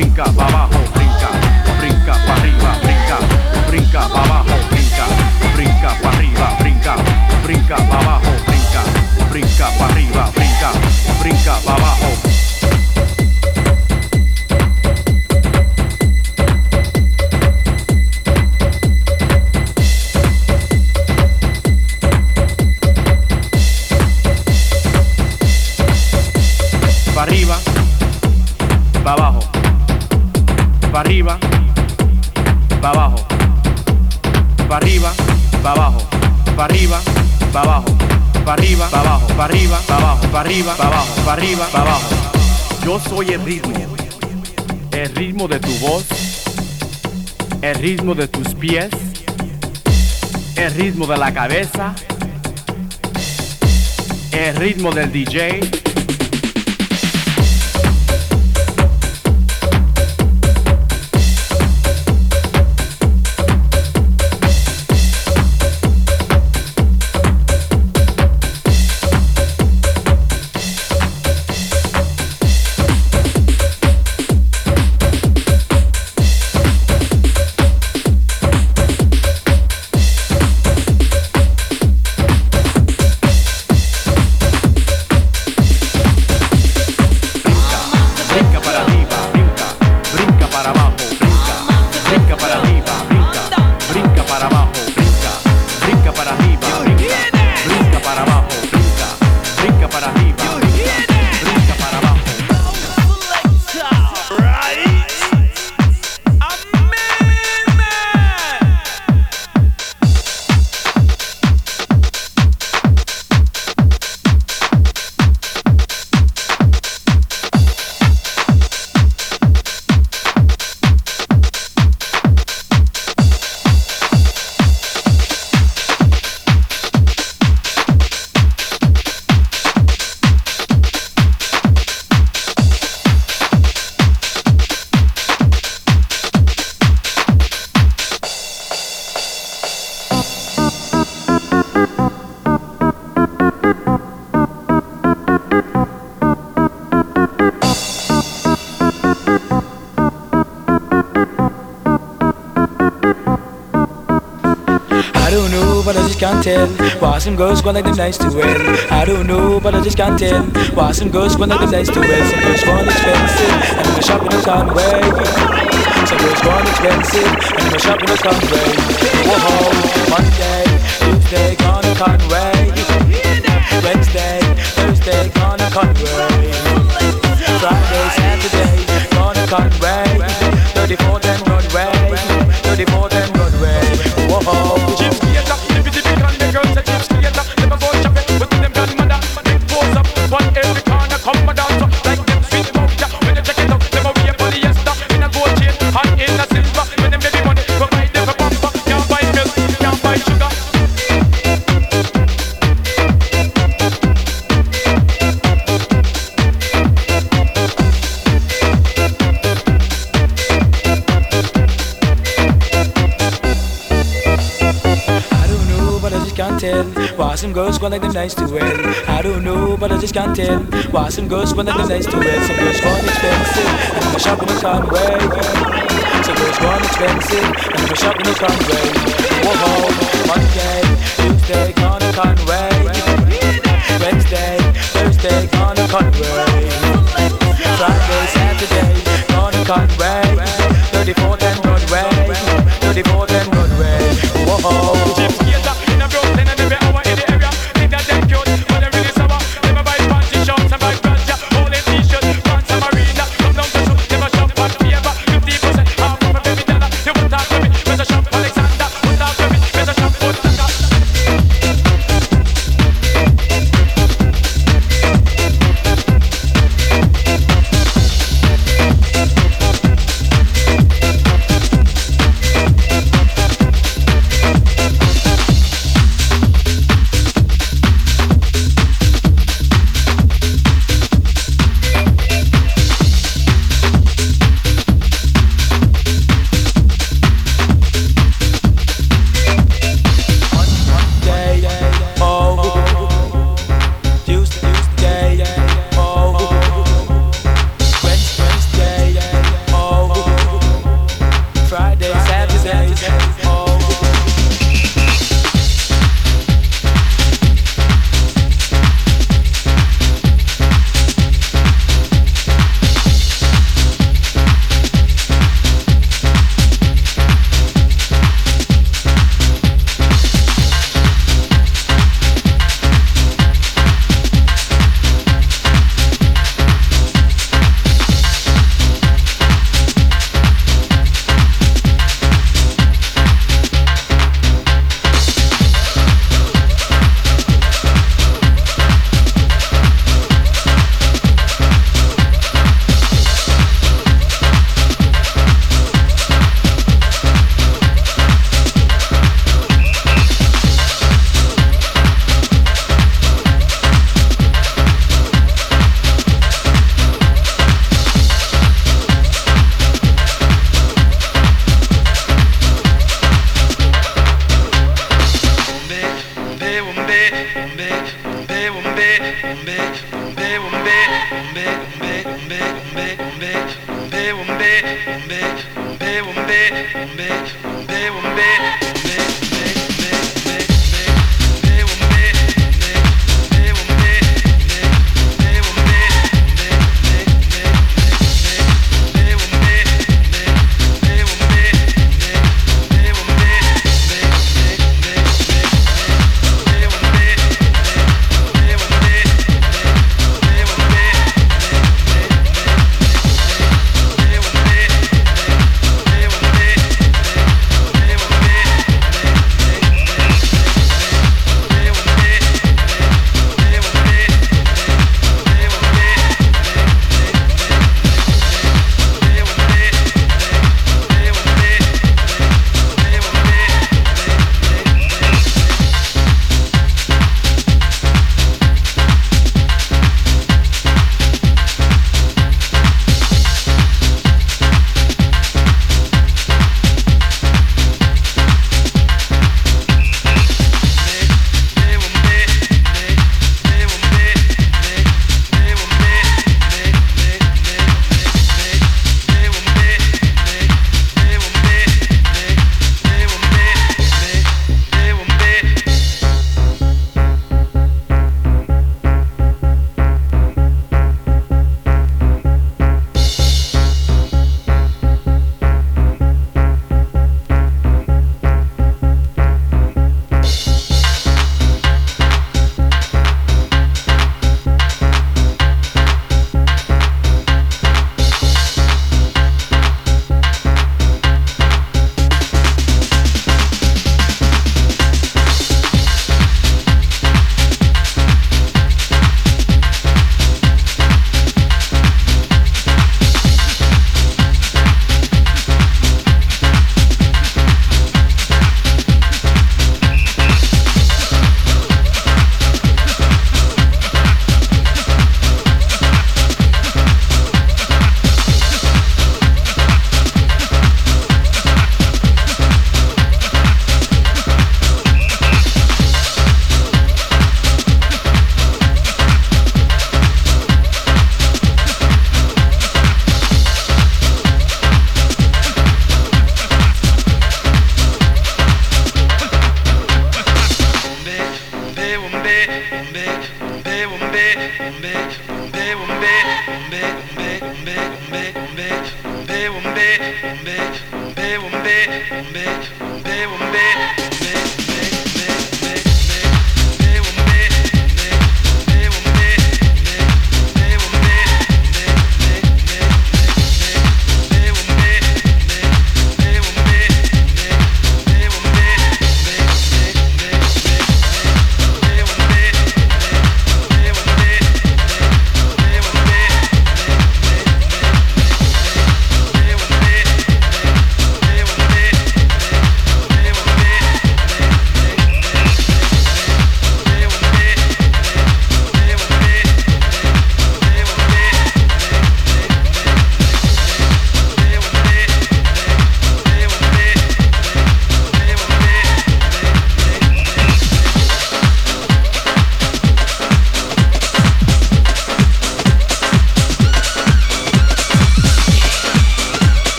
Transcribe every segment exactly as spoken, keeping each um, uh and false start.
brinca pa' abajo, brinca, brinca pa' arriba, brinca, brinca pa' abajo, brinca, brinca pa' arriba, brinca, brinca pa' abajo, brinca, brinca pa' arriba, brinca, brinca pa' abajo. Pa' arriba, pa' abajo, pa' arriba, pa' abajo, pa' arriba, pa' abajo, pa' arriba, pa' abajo, pa' arriba, pa' abajo, pa' arriba, pa' abajo, pa' arriba, pa' abajo, pa' arriba, pa' abajo. Yo soy el ritmo, el ritmo de tu voz, el ritmo de tus pies, el ritmo de la cabeza, el ritmo del D J. Can't tell why some girls go like them nice to wear. I don't know, but I just can't tell why some girls go like them nice to wear. Some girls go on expensive, and in the shop in the Conway. Some girls go on expensive, and in the shop in the Conway. Whoa, Monday, Tuesday, gone to Conway. Wednesday, Thursday, gone to Conway. Friday, Saturday, gone to Conway. thirty-fourth and Broadway, thirty-fourth and Broadway. Whoa. Why some girls go like them nice to wear. I don't know, but I just can't tell why some girls go like them nice to wear. Some girls go on expensive, and in the shop in the Conway. Some girls go on expensive, and in the shop in the Conway. Whoa, Monday, Tuesday, gone to Conway. Wednesday, Thursday, gone to Conway. Friday, Saturday, gone to Conway. thirty-fourth and Broadway, thirty-fourth and Broadway. Whoa.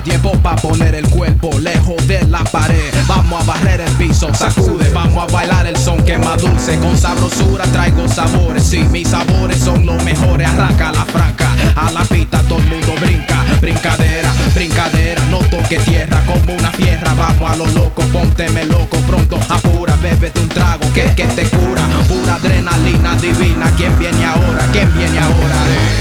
tiempo pa' poner el cuerpo lejos de la pared. Vamos a barrer el piso, sacude, vamos a bailar el son que más dulce. Con sabrosura traigo sabores, sí, mis sabores son los mejores. Arranca la franca, a la pista todo el mundo brinca. Brincadera, brincadera, no toque tierra como una fierra. Vamos a lo loco, pónteme loco, pronto apura, bébete un trago que, que te cura. Pura adrenalina divina, ¿quién viene ahora? ¿Quién viene ahora?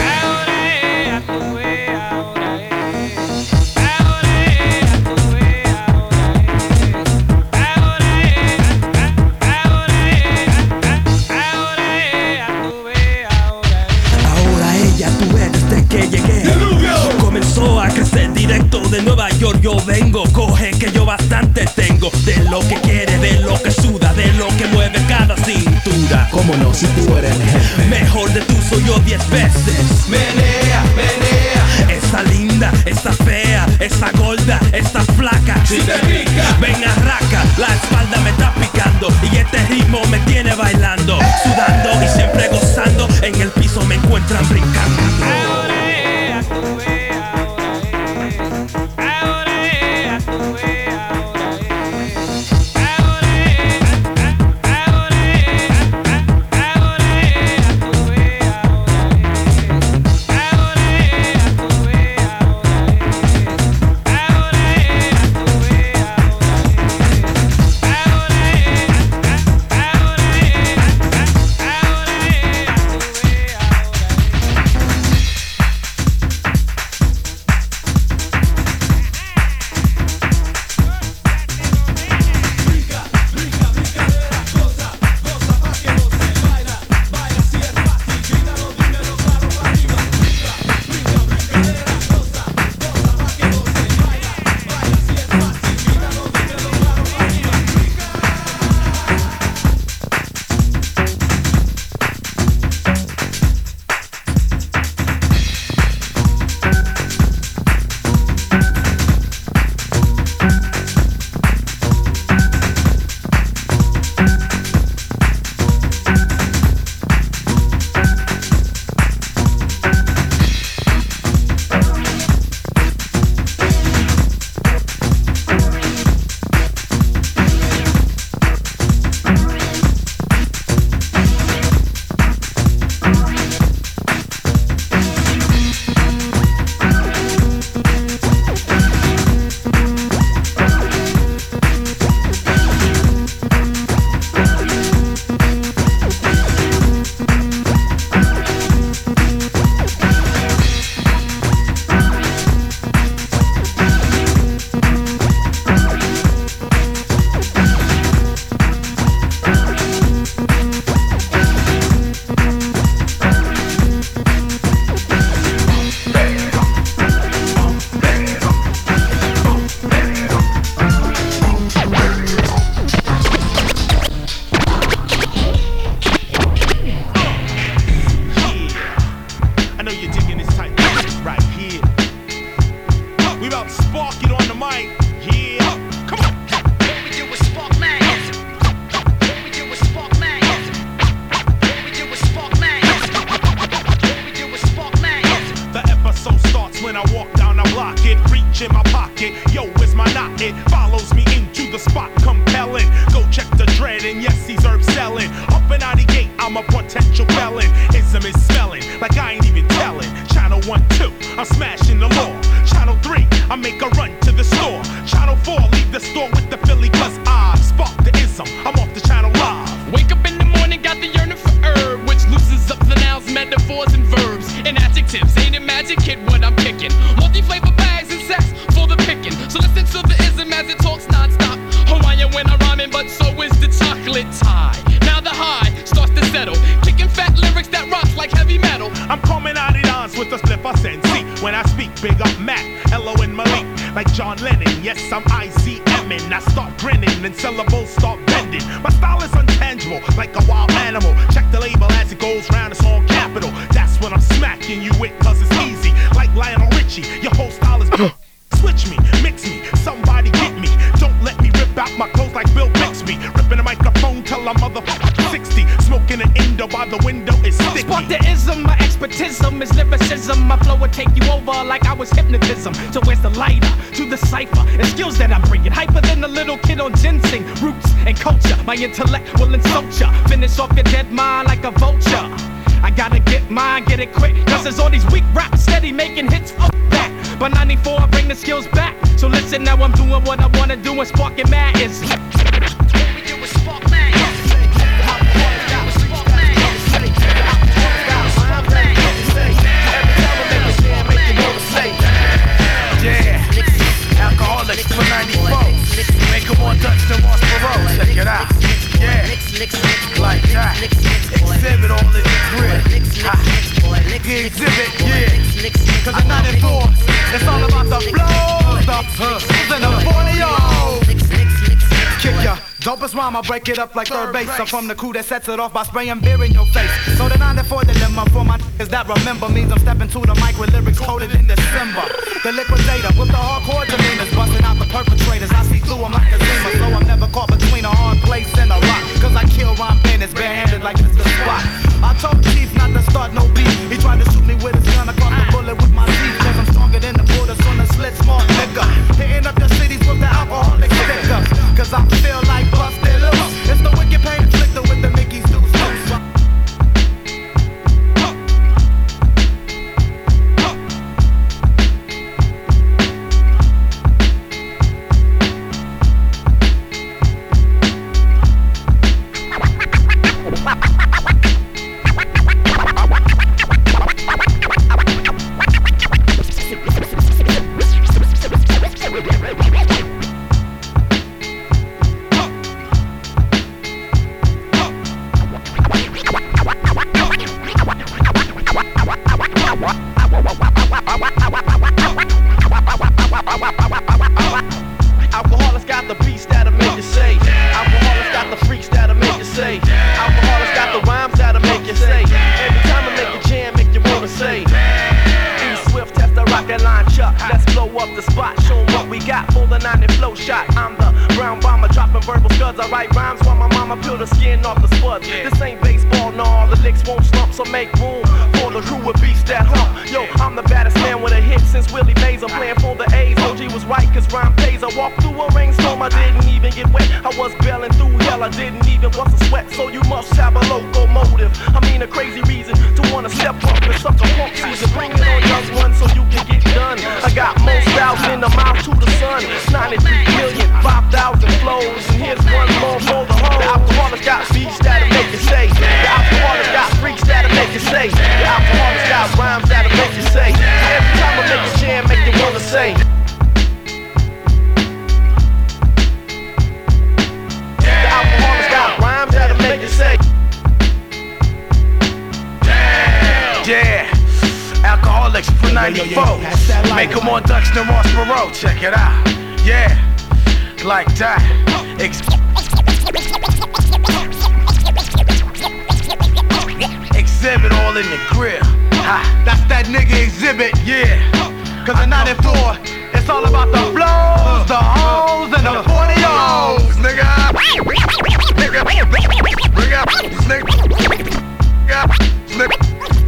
Comenzó a crecer directo de Nueva York. Yo vengo, coge que yo bastante tengo. De lo que quiere, de lo que suda, de lo que mueve cada cintura. ¿Cómo no si tú eres el jefe? Mejor de tú soy yo diez veces. Menea, menea. Esa linda, esa fea, esa gorda, esa flaca. Si te pica, ven arraca, la espalda me está picando. Y este ritmo me tiene bailando, sudando y siempre gozando. En el piso me encuentran brincando. by the window is sticky. Spark the ism, my expertism is lyricism. My flow would take you over like I was hypnotism. So where's the lighter to the cipher and skills that I'm bringing? Hyper than a little kid on ginseng, roots and culture. My intellect will insult ya, finish off your dead mind like a vulture. I gotta get mine, get it quick, cause there's all these weak raps steady making hits up back. By ninety-four I bring the skills back. So listen, now I'm doing what I wanna do and sparking mad is Alcoholics for ninety-four. Make them more Dutch than Ross Perot. Check it out. Yeah. Like that. Exhibit all in the grid. The exhibit, yeah. Cause I'm not in four. It's all about the flow. The hooks and the forty-oh. Kick ya. Dopest rhyme, I break it up like third base. I'm from the crew that sets it off by spraying beer in your face. So the ninety-four dilemma for my niggas that remember means I'm stepping to the mic with lyrics coded in December. The liquidator with the hardcore demeanors, busting out the perpetrators. I see through them like a zima, so I'm never caught between a hard place and a rock. Cause I kill rhyme bandits barehanded like it's the spot. I told Chief not to start no beef. He tried to shoot me with his gun, I caught the bullet with my teeth. Cause I'm stronger than the borders on the slit smart liquor. Hitting up the cities with the alcoholic stickers. Cause I feel like busted loose. It's the wicked pain inflicted with the Mickey's deuce. Alcoholics got the beats that'll make you say. Alcoholics got the freaks that'll make you say. Alcoholics got the rhymes that'll make you say. Every time I make a jam, make you wanna say. E Swift, test the rocket line, Chuck. Let's blow up the spot, show 'em what we got for the ninety flow shot. I'm the brown bomber, dropping verbal scuds. I write rhymes while my mama peel the skin off the spuds. This ain't baseball, no, the licks won't slump, so make room for the crew with beats that hump. Yo, I'm the baddest man with a hit since Willie Mays. I'm playing for the A's. O G was right, cause rhyme pays. I walked through a rainstorm, I didn't even get wet. I was bailing through hell, I didn't even bust a sweat. So you must have a locomotive. I mean a crazy reason to wanna step up and suck a punk season. Bring it on, young one, so you can get done. I got more styles in the mouth to the sun. ninety-three million, five thousand flows. And here's one more for the whole. The alcoholics got beats that'll make you say. The alcoholics got freaks that'll make you say. The alcoholics got rhymes that'll make you say. Every time I make a jam, make you wanna say. The alcoholics got rhymes that'll make you say. Yeah, alcoholics for ninety-four. Make them more Dutch than Ross Perot. Check it out. Yeah, like that. Ex exhibit all in the grill. Ha, that's that nigga exhibit. Yeah, cause the ninety-four, it's all about the flows, the hoes, and the forty-ohs, nigga. Nigga, bring up, nigga. Nigga.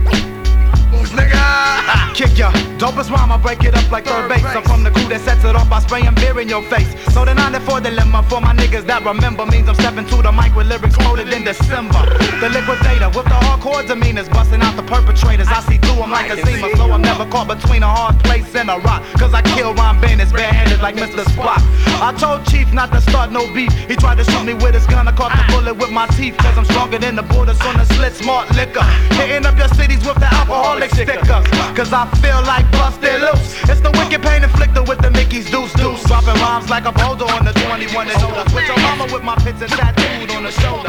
Nigga. Kick ya, dopest rhyme, I break it up like third base. I'm from the crew that sets it off by spraying beer in your face. So the ninety-four dilemma for my niggas that remember means I'm stepping to the mic with lyrics coded in December. The liquidator with the hardcore demeanors, busting out the perpetrators. I see through them like a seamer, so I'm never caught between a hard place and a rock. Cause I kill rhyme bandits barehanded like Mister Spock. I told Chief not to start no beef. He tried to shoot me with his gun, I caught the bullet with my teeth. Cause I'm stronger than the borders on the slit smart liquor. Hitting up your cities with the alcoholic stickers. Cause I feel like busted loose. It's the wicked pain inflicted with the Mickey's deuce deuce. Dropping rhymes like a boulder on the twenty-one and older. With your mama with my picture tattooed on the shoulder.